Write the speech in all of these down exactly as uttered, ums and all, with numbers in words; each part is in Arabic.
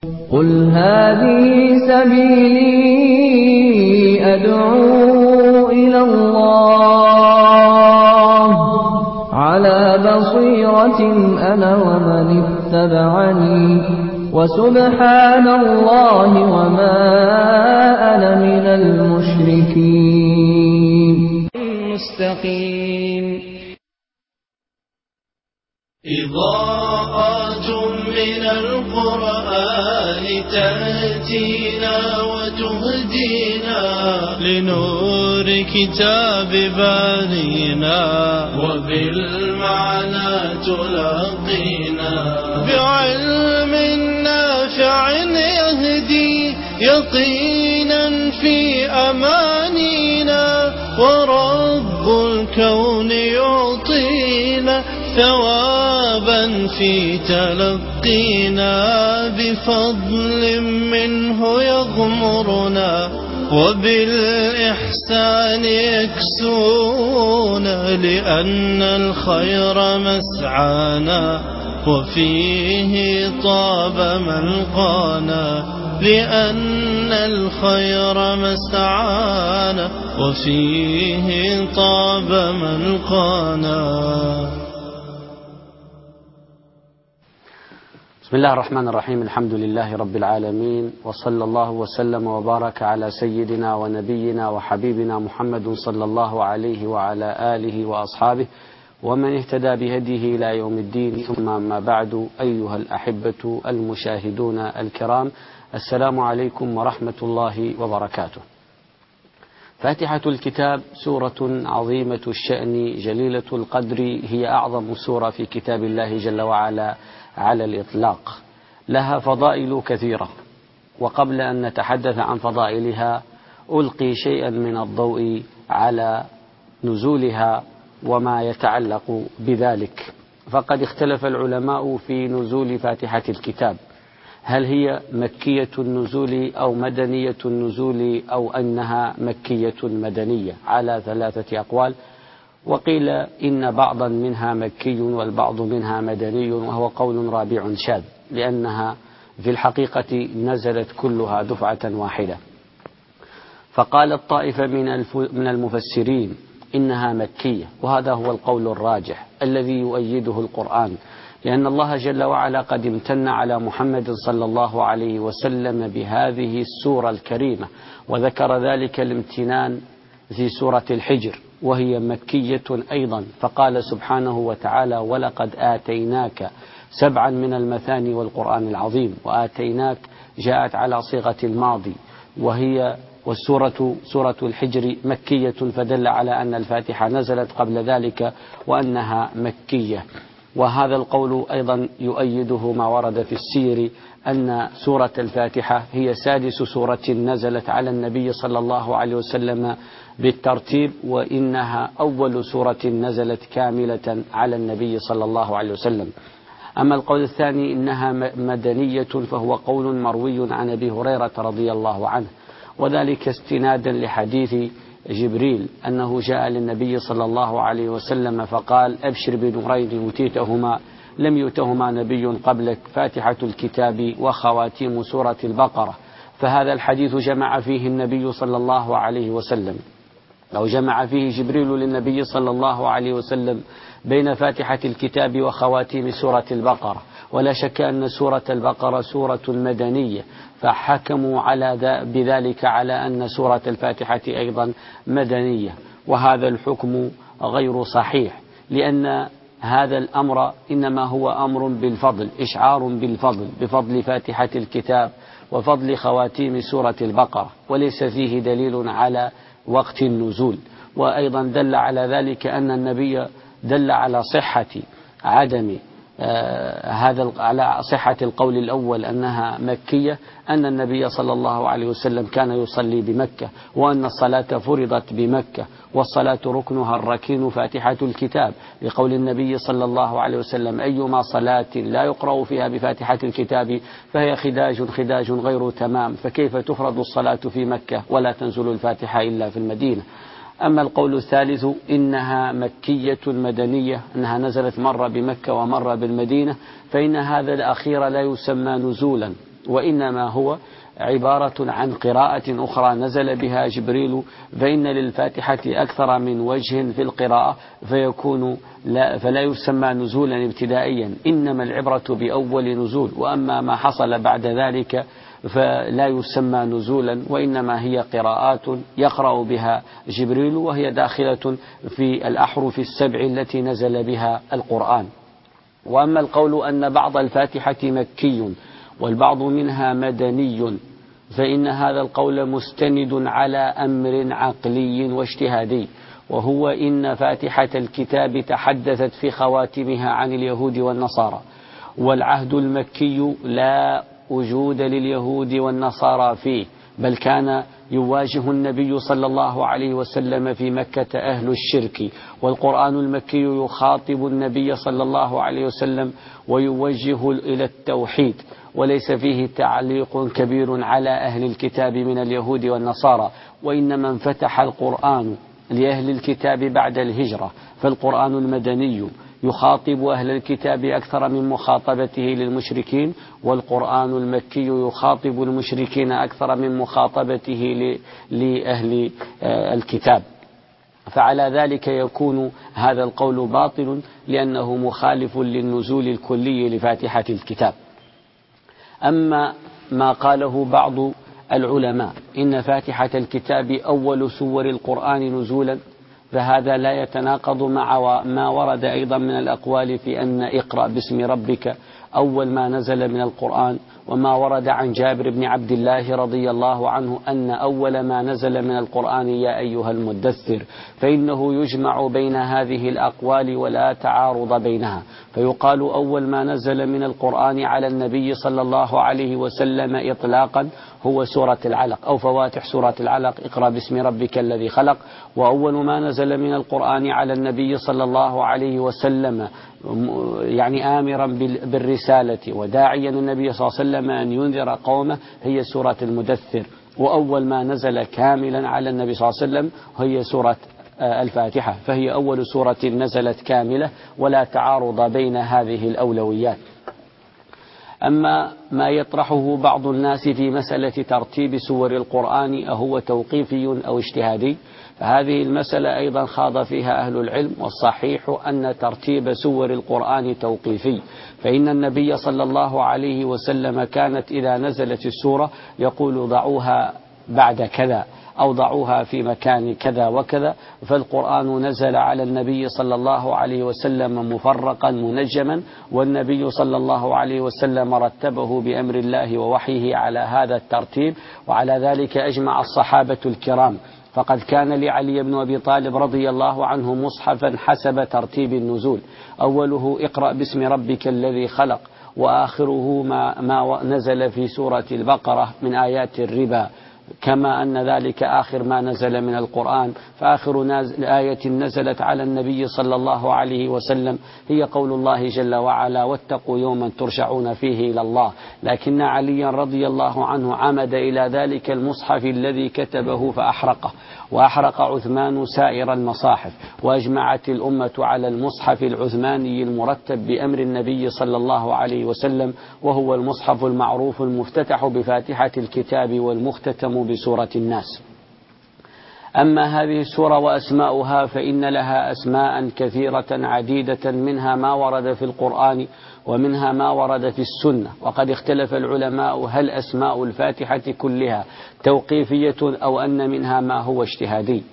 قل هذه سبيلي أدعو إلى الله على بصيرة أنا ومن اتبعني وسبحان الله وما أنا من المشركين. مستقيم. إضاءات من القرآن تأتينا وتهدينا لنور كتاب بارينا وبالمعنى تلاقينا بعلم نافع يهدي يقينا في أمانينا ورب الكون يعطينا ثوابا في تلقينا بفضل منه يغمرنا وبالإحسان يكسونا لأن الخير مسعانا وفيه طاب ملقانا لأن الخير مسعانا وفيه طاب ملقانا. بسم الله الرحمن الرحيم. الحمد لله رب العالمين، وصلى الله وسلم وبارك على سيدنا ونبينا وحبيبنا محمد صلى الله عليه وعلى آله وأصحابه ومن اهتدى بهديه إلى يوم الدين. ثم ما بعد، أيها الأحبة المشاهدون الكرام، السلام عليكم ورحمة الله وبركاته. فاتحة الكتاب سورة عظيمة الشأن جليلة القدر، هي أعظم سورة في كتاب الله جل وعلا على الإطلاق، لها فضائل كثيرة. وقبل أن نتحدث عن فضائلها ألقي شيئا من الضوء على نزولها وما يتعلق بذلك. فقد اختلف العلماء في نزول فاتحة الكتاب، هل هي مكية النزول أو مدنية النزول أو أنها مكية مدنية، على ثلاثة أقوال. وقيل إن بعضا منها مكي والبعض منها مدني، وهو قول رابع شاذ، لأنها في الحقيقة نزلت كلها دفعة واحدة. فقال الطائفة من المفسرين إنها مكية، وهذا هو القول الراجح الذي يؤيده القرآن، لأن الله جل وعلا قد امتن على محمد صلى الله عليه وسلم بهذه السورة الكريمة، وذكر ذلك الامتنان في سورة الحجر وهي مكية أيضا، فقال سبحانه وتعالى: ولقد آتيناك سبعا من المثاني والقرآن العظيم. وآتيناك جاءت على صيغة الماضي، وهي والسورة سورة الحجر مكية، فدل على أن الفاتحة نزلت قبل ذلك وأنها مكية. وهذا القول أيضا يؤيده ما ورد في السير أن سورة الفاتحة هي سادس سورة نزلت على النبي صلى الله عليه وسلم بالترتيب، وإنها أول سورة نزلت كاملة على النبي صلى الله عليه وسلم. أما القول الثاني إنها مدنية، فهو قول مروي عن أبي هريرة رضي الله عنه، وذلك استنادا لحديث جبريل أنه جاء للنبي صلى الله عليه وسلم فقال: أبشر بنورين أوتيتهما لم يؤتهما نبي قبلك، فاتحة الكتاب وخواتيم سورة البقرة. فهذا الحديث جمع فيه النبي صلى الله عليه وسلم، أو جمع فيه جبريل للنبي صلى الله عليه وسلم بين فاتحة الكتاب وخواتيم سورة البقرة. ولا شك أن سورة البقرة سورة مدنية، فحكموا على بذلك على أن سورة الفاتحة أيضا مدنية، وهذا الحكم غير صحيح، لأن هذا الأمر إنما هو أمر بالفضل، إشعار بالفضل، بفضل فاتحة الكتاب وفضل خواتيم سورة البقرة، وليس فيه دليل على وقت النزول. وأيضا دل على ذلك أن النبي دل على صحة عدم آه هذا على صحة القول الأول أنها مكية، أن النبي صلى الله عليه وسلم كان يصلي بمكة، وأن الصلاة فرضت بمكة، والصلاة ركنها الركين فاتحة الكتاب، لقول النبي صلى الله عليه وسلم: أيما صلاة لا يقرأ فيها بفاتحة الكتاب فهي خداج خداج غير تمام، فكيف تفرض الصلاة في مكة ولا تنزل الفاتحة إلا في المدينة. أما القول الثالث إنها مكية مدنية، أنها نزلت مرة بمكة ومرة بالمدينة، فإن هذا الأخير لا يسمى نزولا، وإنما هو عبارة عن قراءة أخرى نزل بها جبريل، فإن للفاتحة أكثر من وجه في القراءة فيكون لا فلا يسمى نزولا ابتدائيا، إنما العبرة بأول نزول، وأما ما حصل بعد ذلك فلا يسمى نزولا، وإنما هي قراءات يقرأ بها جبريل، وهي داخلة في الأحرف السبع التي نزل بها القرآن. وأما القول أن بعض الفاتحة مكي والبعض منها مدني فإن هذا القول مستند على أمر عقلي واجتهادي، وهو إن فاتحة الكتاب تحدثت في خواتمها عن اليهود والنصارى، والعهد المكي لا وجود لليهود والنصارى فيه، بل كان يواجه النبي صلى الله عليه وسلم في مكة أهل الشرك، والقرآن المكي يخاطب النبي صلى الله عليه وسلم ويوجه إلى التوحيد، وليس فيه تعليق كبير على أهل الكتاب من اليهود والنصارى، وإنما انفتح القرآن لأهل الكتاب بعد الهجرة، فالقرآن المدني يخاطب أهل الكتاب أكثر من مخاطبته للمشركين، والقرآن المكي يخاطب المشركين أكثر من مخاطبته لأهل الكتاب، فعلى ذلك يكون هذا القول باطل لأنه مخالف للنزول الكلي لفاتحة الكتاب. أما ما قاله بعض العلماء إن فاتحة الكتاب أول سور القرآن نزولا، فهذا لا يتناقض مع ما ورد أيضا من الأقوال في أن اقرأ باسم ربك أول ما نزل من القرآن، وما ورد عن جابر بن عبد الله رضي الله عنه أن أول ما نزل من القرآن يا أيها المدثر، فإنه يجمع بين هذه الأقوال ولا تعارض بينها، فيقال أول ما نزل من القرآن على النبي صلى الله عليه وسلم إطلاقا هو سورة العلق أو فواتح سورة العلق، اقرأ باسم ربك الذي خلق. وأول ما نزل من القرآن على النبي صلى الله عليه وسلم يعني آمرا بالرسالة وداعيا النبي صلى الله عليه وسلم أن ينذر قومه هي سورة المدثر. وأول ما نزل كاملا على النبي صلى الله عليه وسلم هي سورة الفاتحة، فهي أول سورة نزلت كاملة ولا تعارض بين هذه الأولويات. أما ما يطرحه بعض الناس في مسألة ترتيب سور القرآن أهو توقيفي أو اجتهادي، فهذه المسألة أيضا خاض فيها أهل العلم، والصحيح أن ترتيب سور القرآن توقيفي، فإن النبي صلى الله عليه وسلم كانت إذا نزلت السورة يقول ضعوها بعد كذا أو ضعوها في مكان كذا وكذا، فالقرآن نزل على النبي صلى الله عليه وسلم مفرقا منجما، والنبي صلى الله عليه وسلم رتبه بأمر الله ووحيه على هذا الترتيب، وعلى ذلك أجمع الصحابة الكرام، فقد كان لعلي بن أبي طالب رضي الله عنه مصحفا حسب ترتيب النزول، أوله اقرأ باسم ربك الذي خلق، وآخره ما, ما نزل في سورة البقرة من آيات الربا، كما أن ذلك آخر ما نزل من القرآن، فآخر آية نزلت على النبي صلى الله عليه وسلم هي قول الله جل وعلا واتقوا يوما ترجعون فيه إلى الله، لكن عليا رضي الله عنه عمد إلى ذلك المصحف الذي كتبه فأحرقه، وأحرق عثمان سائر المصاحف، وأجمعت الأمة على المصحف العثماني المرتب بأمر النبي صلى الله عليه وسلم، وهو المصحف المعروف المفتتح بفاتحة الكتاب والمختتم بسورة الناس. أما هذه السورة وأسماؤها فإن لها أسماء كثيرة عديدة، منها ما ورد في القرآن ومنها ما ورد في السنة، وقد اختلف العلماء هل أسماء الفاتحة كلها توقيفية أو أن منها ما هو اجتهادي،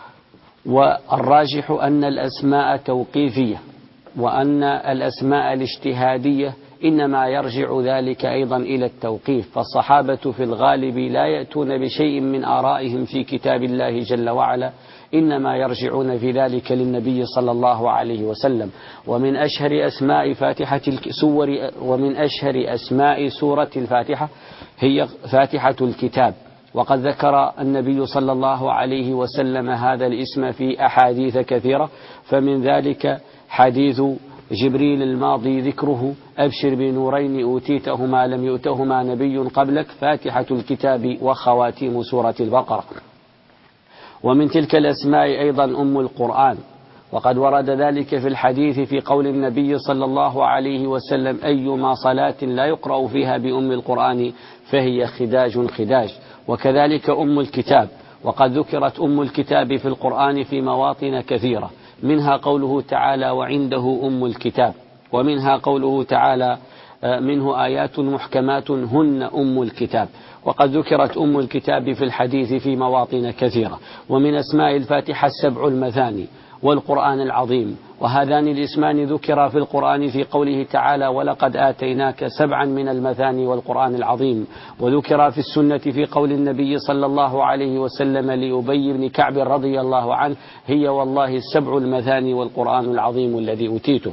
والراجح أن الأسماء توقيفية، وأن الأسماء الاجتهادية إنما يرجع ذلك أيضا إلى التوقيف، فالصحابة في الغالب لا يأتون بشيء من آرائهم في كتاب الله جل وعلا، إنما يرجعون في ذلك للنبي صلى الله عليه وسلم. ومن أشهر أسماء فاتحة السور ومن أشهر أسماء سورة الفاتحة هي فاتحة الكتاب، وقد ذكر النبي صلى الله عليه وسلم هذا الاسم في أحاديث كثيرة، فمن ذلك حديث جبريل الماضي ذكره أبشر بنورين أوتيتهما لم يؤتهما نبي قبلك، فاتحة الكتاب وخواتيم سورة البقرة. ومن تلك الأسماء أيضا أم القرآن، وقد ورد ذلك في الحديث في قول النبي صلى الله عليه وسلم: أيما صلاة لا يقرأ فيها بأم القرآن فهي خداج خداج. وكذلك أم الكتاب، وقد ذكرت أم الكتاب في القرآن في مواطن كثيرة، منها قوله تعالى: وعنده أم الكتاب، ومنها قوله تعالى: منه آيات محكمات هن أم الكتاب. وقد ذكرت أم الكتاب في الحديث في مواطن كثيرة. ومن أسماء الفاتحة السبع المثاني والقرآن العظيم، وهذان الاسمان ذكرا في القرآن في قوله تعالى: ولقد آتيناك سبعا من المثاني والقرآن العظيم. وذكرا في السنة في قول النبي صلى الله عليه وسلم لأبي بن كعب رضي الله عنه: هي والله السبع المثاني والقرآن العظيم الذي أوتيته.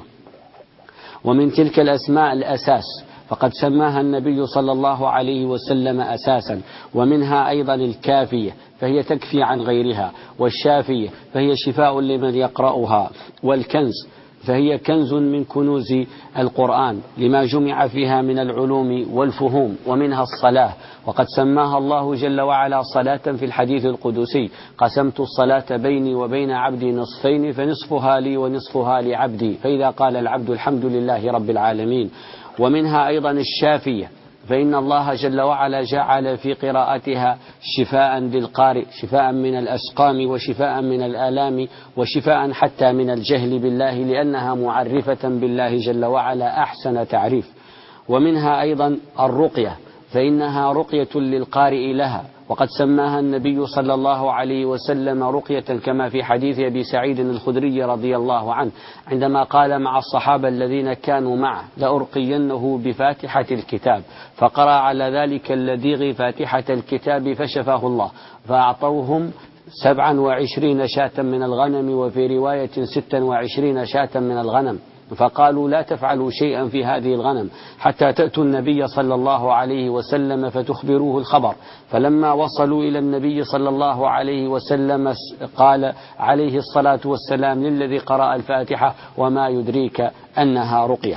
ومن تلك الأسماء الأساس، فقد سماها النبي صلى الله عليه وسلم أساسا. ومنها أيضا الكافية، فهي تكفي عن غيرها، والشافية فهي شفاء لمن يقرأها، والكنز فهي كنز من كنوز القرآن لما جمع فيها من العلوم والفهوم. ومنها الصلاة، وقد سماها الله جل وعلا صلاة في الحديث القدسي: قسمت الصلاة بيني وبين عبدي نصفين فنصفها لي ونصفها لعبدي، فإذا قال العبد الحمد لله رب العالمين. ومنها أيضا الشافية، فإن الله جل وعلا جعل في قراءتها شفاء للقارئ، شفاء من الأسقام وشفاء من الآلام وشفاء حتى من الجهل بالله، لأنها معرفة بالله جل وعلا أحسن تعريف. ومنها أيضا الرقية، فإنها رقية للقارئ لها، وقد سماها النبي صلى الله عليه وسلم رقية، كما في حديث أبي سعيد الخدري رضي الله عنه عندما قال مع الصحابة الذين كانوا معه: لأرقينه بفاتحة الكتاب، فقرأ على ذلك اللديغ فاتحة الكتاب فشفاه الله، فأعطوهم سبعا وعشرين شاة من الغنم، وفي رواية ستا وعشرين شاة من الغنم، فقالوا: لا تفعلوا شيئا في هذه الغنم حتى تأتوا النبي صلى الله عليه وسلم فتخبروه الخبر. فلما وصلوا إلى النبي صلى الله عليه وسلم قال عليه الصلاة والسلام للذي قرأ الفاتحة: وما يدريك أنها رقية.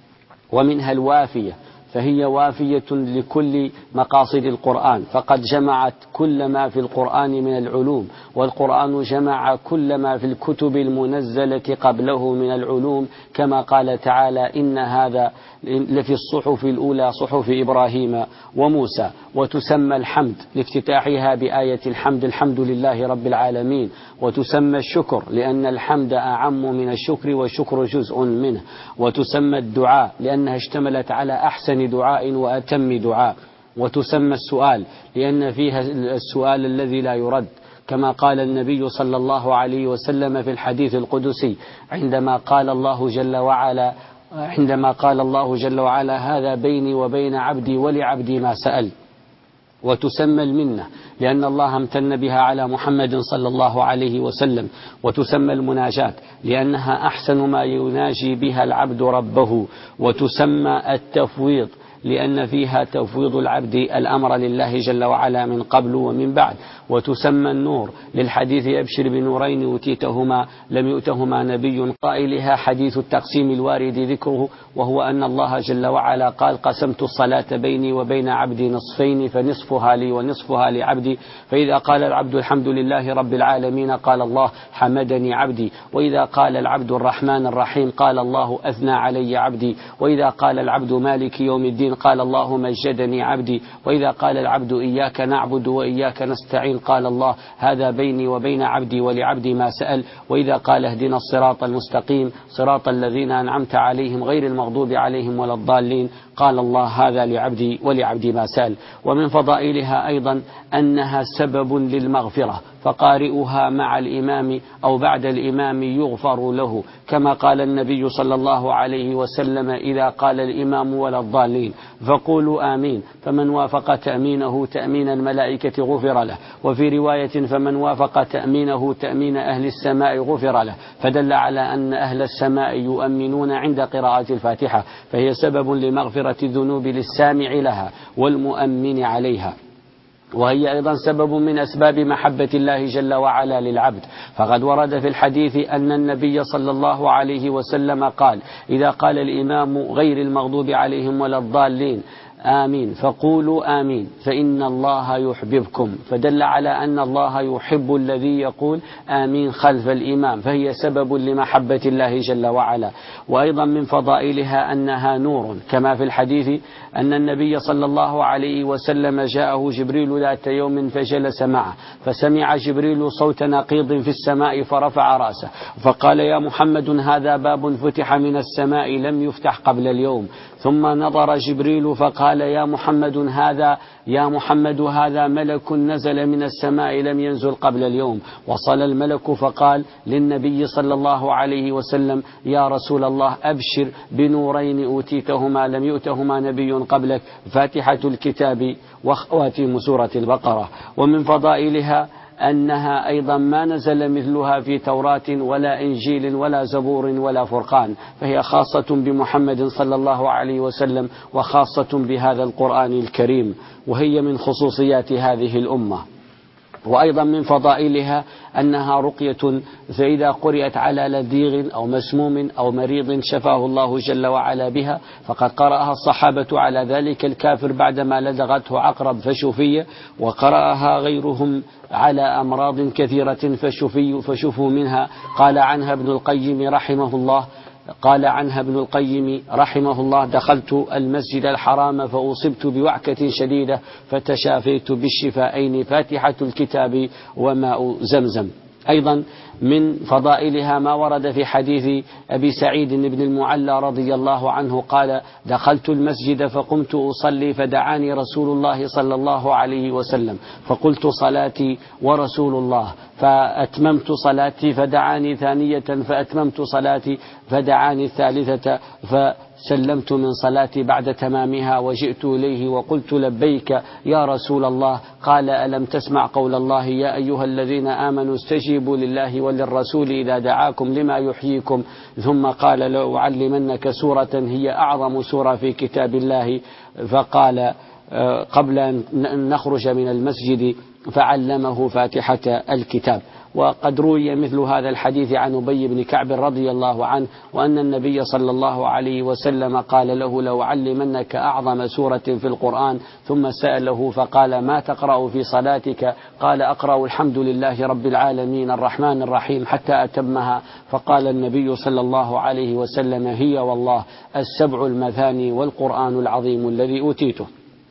ومنها الوافية، فهي وافية لكل مقاصد القرآن، فقد جمعت كل ما في القرآن من العلوم، والقرآن جمع كل ما في الكتب المنزلة قبله من العلوم، كما قال تعالى: إن هذا لفي الصحف الأولى صحف إبراهيم وموسى. وتسمى الحمد لافتتاحها بآية الحمد: الحمد لله رب العالمين. وتسمى الشكر لأن الحمد أعم من الشكر، والشكر جزء منه. وتسمى الدعاء لأنها اشتملت على أحسن دعاء وأتم دعاء. وتسمى السؤال لأن فيها السؤال الذي لا يرد، كما قال النبي صلى الله عليه وسلم في الحديث القدسي عندما قال الله جل وعلا عندما قال الله جل وعلا: هذا بيني وبين عبدي ولعبدي ما سأل. وتسمى المنة لأن الله امتن بها على محمد صلى الله عليه وسلم. وتسمى المناجاة لأنها أحسن ما يناجي بها العبد ربه. وتسمى التفويض لأن فيها تفويض العبد الأمر لله جل وعلا من قبل ومن بعد. وتسمى النور للحديث: يبشر بنورين أوتيتهما لم يؤتهما نبي. قائلها حديث التقسيم الوارد ذكره، وهو أن الله جل وعلا قال: قسمت الصلاة بيني وبين عبدي نصفين فنصفها لي ونصفها لعبدي، فإذا قال العبد الحمد لله رب العالمين قال الله: حمدني عبدي. وإذا قال العبد الرحمن الرحيم قال الله: أثنى علي عبدي. وإذا قال العبد مالك يوم الدين قال الله: مجدني عبدي. وإذا قال العبد إياك نعبد وإياك نستعين قال الله: هذا بيني وبين عبدي ولعبدي ما سأل. وإذا قال اهدنا الصراط المستقيم صراط الذين أنعمت عليهم غير المغضوب عليهم ولا الضالين قال الله: هذا لعبدي ولعبدي ما سأل. ومن فضائلها أيضا أنها سبب للمغفرة، فقارئها مع الإمام أو بعد الإمام يغفر له، كما قال النبي صلى الله عليه وسلم: إذا قال الإمام ولا الضالين فقولوا آمين، فمن وافق تأمينه تأمين الملائكة غفر له. وفي رواية: فمن وافق تأمينه تأمين أهل السماء غفر له، فدل على أن أهل السماء يؤمنون عند قراءة الفاتحة، فهي سبب لمغفرة الذنوب للسامع لها والمؤمن عليها. وهي أيضا سبب من أسباب محبة الله جل وعلا للعبد، فقد ورد في الحديث أن النبي صلى الله عليه وسلم قال: إذا قال الإمام غير المغضوب عليهم ولا الضالين آمين فقولوا آمين فإن الله يحببكم، فدل على أن الله يحب الذي يقول آمين خلف الإمام، فهي سبب لمحبة الله جل وعلا. وأيضا من فضائلها أنها نور، كما في الحديث أن النبي صلى الله عليه وسلم جاءه جبريل ذات يوم فجلس معه، فسمع جبريل صوت نقيض في السماء فرفع رأسه فقال يا محمد هذا باب فتح من السماء لم يفتح قبل اليوم. ثم نظر جبريل فقال يا محمد هذا يا محمد هذا ملك نزل من السماء لم ينزل قبل اليوم. وصل الملك فقال للنبي صلى الله عليه وسلم يا رسول الله أبشر بنورين أوتيتهما لم يؤتهما نبي قبلك، فاتحة الكتاب وخواتيم سورة البقرة. ومن فضائلها أنها أيضا ما نزل مثلها في توراة ولا إنجيل ولا زبور ولا فرقان، فهي خاصة بمحمد صلى الله عليه وسلم وخاصة بهذا القرآن الكريم، وهي من خصوصيات هذه الأمة. وأيضا من فضائلها أنها رقية، فإذا قرأت على لديغ أو مسموم أو مريض شفاه الله جل وعلا بها، فقد قرأها الصحابة على ذلك الكافر بعدما لدغته عقرب فشفي، وقرأها غيرهم على أمراض كثيرة فشفي فشفوا منها. قال عنها ابن القيم رحمه الله قال عنها ابن القيم رحمه الله دخلت المسجد الحرام فأصبت بوعكة شديدة فتشافيت بالشفائين فاتحة الكتاب وماء زمزم. أيضا من فضائلها ما ورد في حديث أبي سعيد بن المعلى رضي الله عنه قال دخلت المسجد فقمت أصلي فدعاني رسول الله صلى الله عليه وسلم فقلت صلاتي ورسول الله، فأتممت صلاتي فدعاني ثانية فأتممت صلاتي فدعاني الثالثة فسلمت من صلاتي بعد تمامها وجئت إليه وقلت لبيك يا رسول الله. قال ألم تسمع قول الله يا أيها الذين آمنوا استجيبوا لله وللرسول إذا دعاكم لما يحييكم. ثم قال لأعلمنك سورة هي أعظم سورة في كتاب الله. فقال قبل أن نخرج من المسجد فعلمه فاتحة الكتاب. وقد روي مثل هذا الحديث عن أبي بن كعب رضي الله عنه وأن النبي صلى الله عليه وسلم قال له لو علمنك أعظم سورة في القرآن، ثم سأله فقال ما تقرأ في صلاتك؟ قال أقرأ الحمد لله رب العالمين الرحمن الرحيم حتى أتمها. فقال النبي صلى الله عليه وسلم هي والله السبع المثاني والقرآن العظيم الذي أوتيته.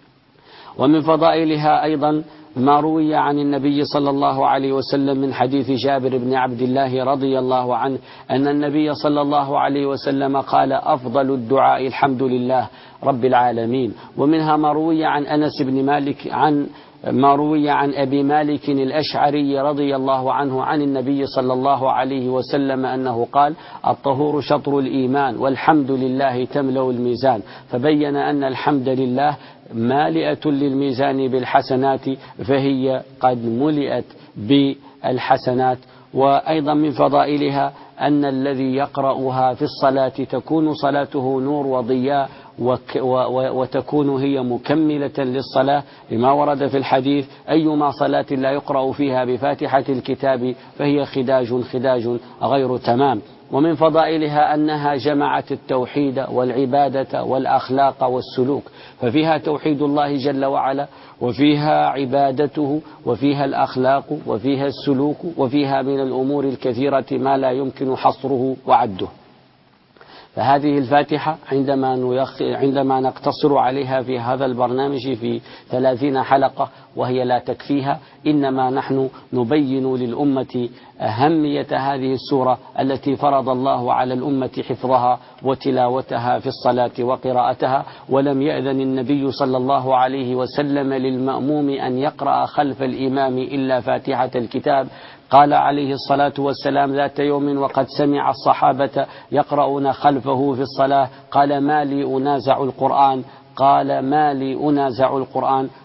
ومن فضائلها أيضا ما روي عن النبي صلى الله عليه وسلم من حديث جابر بن عبد الله رضي الله عنه أن النبي صلى الله عليه وسلم قال أفضل الدعاء الحمد لله رب العالمين. ومنها ما روي عن أنس بن مالك عن ما روي عن أبي مالك الأشعري رضي الله عنه عن النبي صلى الله عليه وسلم أنه قال الطهور شطر الإيمان والحمد لله تملأ الميزان، فبين أن الحمد لله مالئة للميزان بالحسنات فهي قد ملئت بالحسنات. وأيضا من فضائلها أن الذي يقرأها في الصلاة تكون صلاته نور وضياء وتكون هي مكملة للصلاة، لما ورد في الحديث أيما صلاة لا يقرأ فيها بفاتحة الكتاب فهي خداج خداج غير تمام. ومن فضائلها أنها جمعت التوحيد والعبادة والأخلاق والسلوك، ففيها توحيد الله جل وعلا وفيها عبادته وفيها الأخلاق وفيها السلوك وفيها من الأمور الكثيرة ما لا يمكن حصره وعده. فهذه الفاتحة عندما عندما نقتصر عليها في هذا البرنامج في ثلاثين حلقة وهي لا تكفيها، إنما نحن نبين للأمة أهمية هذه السورة التي فرض الله على الأمة حفظها وتلاوتها في الصلاة وقراءتها. ولم يأذن النبي صلى الله عليه وسلم للمأموم أن يقرأ خلف الإمام إلا فاتحة الكتاب. قال عليه الصلاة والسلام ذات يوم وقد سمع الصحابة يقرؤون خلفه في الصلاة قال ما لي أنازع القرآن قال ما لي أنازع القرآن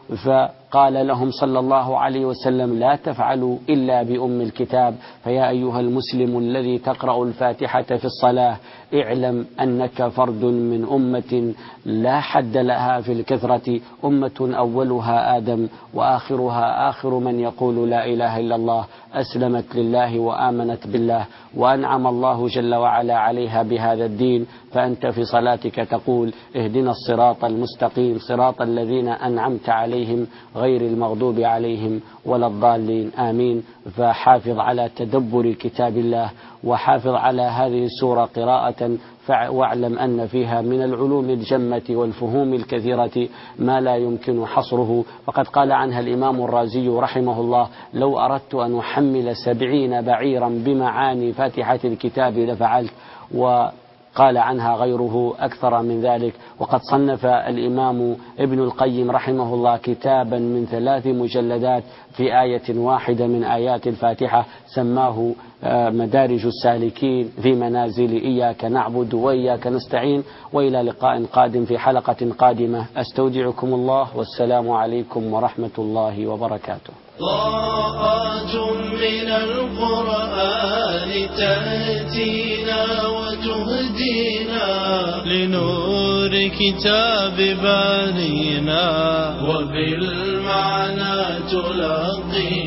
فقال لهم صلى الله عليه وسلم لا تفعلوا إلا بأم الكتاب. فيا أيها المسلم الذي تقرأ الفاتحة في الصلاة اعلم أنك فرد من أمة لا حد لها في الكثرة، أمة أولها آدم وآخرها آخر من يقول لا إله إلا الله، أسلمت لله وآمنت بالله وأنعم الله جل وعلا عليها بهذا الدين. فأنت في صلاتك تقول اهدنا الصراط المستقيم صراط الذين أنعمت عليهم غير المغضوب عليهم ولا الضالين، آمين. فحافظ على تدبر كتاب الله وحافظ على هذه السورة قراءة، واعلم أن فيها من العلوم الجمة والفهوم الكثيرة ما لا يمكن حصره. وقد قال عنها الإمام الرازي رحمه الله لو أردت أن أحمل سبعين بعيرا بمعاني فاتحة الكتاب لفعلت. وقال عنها غيره أكثر من ذلك. وقد صنف الإمام ابن القيم رحمه الله كتابا من ثلاث مجلدات في آية واحدة من آيات الفاتحة سماه مدارج السالكين في منازل إياك نعبد وإياك نستعين. وإلى لقاء قادم في حلقة قادمة، أستودعكم الله والسلام عليكم ورحمة الله وبركاته. ضاءات من القرآن تأتينا وتهدينا لنور كتاب بارينا وبالمعنى تلاقينا.